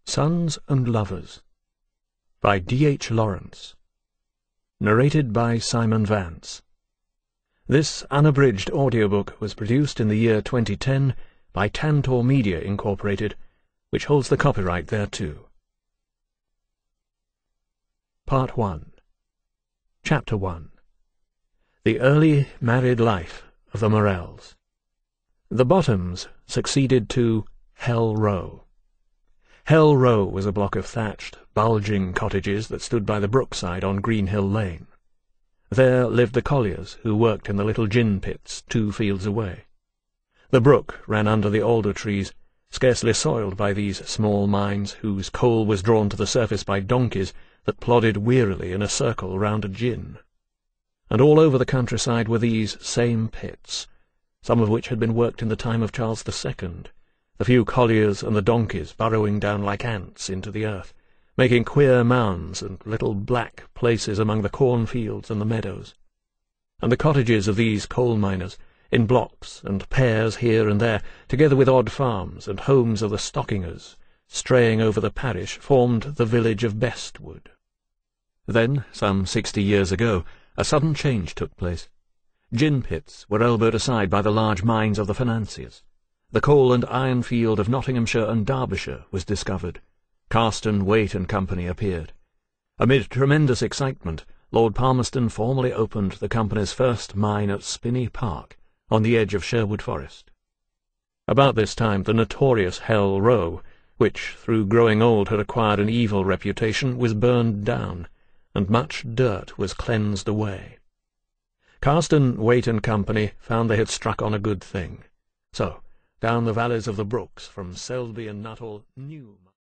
Sons and Lovers by D.H. Lawrence. Narrated by Simon Vance. This unabridged audiobook was produced in the year 2010 by Tantor Media, Incorporated, which holds the copyright thereto. Part 1. Chapter 1. The Early Married Life of the Morells. The Bottoms succeeded to Hell Row. Hell Row was a block of thatched, bulging cottages that stood by the brookside on Greenhill Lane. There lived the colliers who worked in the little gin pits 2 fields away. The brook ran under the alder trees, scarcely soiled by these small mines whose coal was drawn to the surface by donkeys that plodded wearily in a circle round a gin. And all over the countryside were these same pits, some of which had been worked in the time of Charles II, the few colliers and the donkeys burrowing down like ants into the earth, making queer mounds and little black places among the cornfields and the meadows. And the cottages of these coal miners, in blocks and pairs here and there, together with odd farms and homes of the stockingers, straying over the parish, formed the village of Bestwood. Then, some 60 years ago, a sudden change took place. Gin pits were elbowed aside by the large mines of the financiers. The coal and iron field of Nottinghamshire and Derbyshire was discovered. Carston, Waite and Company appeared. Amid tremendous excitement, Lord Palmerston formally opened the company's first mine at Spinney Park, on the edge of Sherwood Forest. About this time the notorious Hell Row, which through growing old had acquired an evil reputation, was burned down, and much dirt was cleansed away. Carston, Waite and Company found they had struck on a good thing. So, down the valleys of the brooks, from Selby and Nuttall, new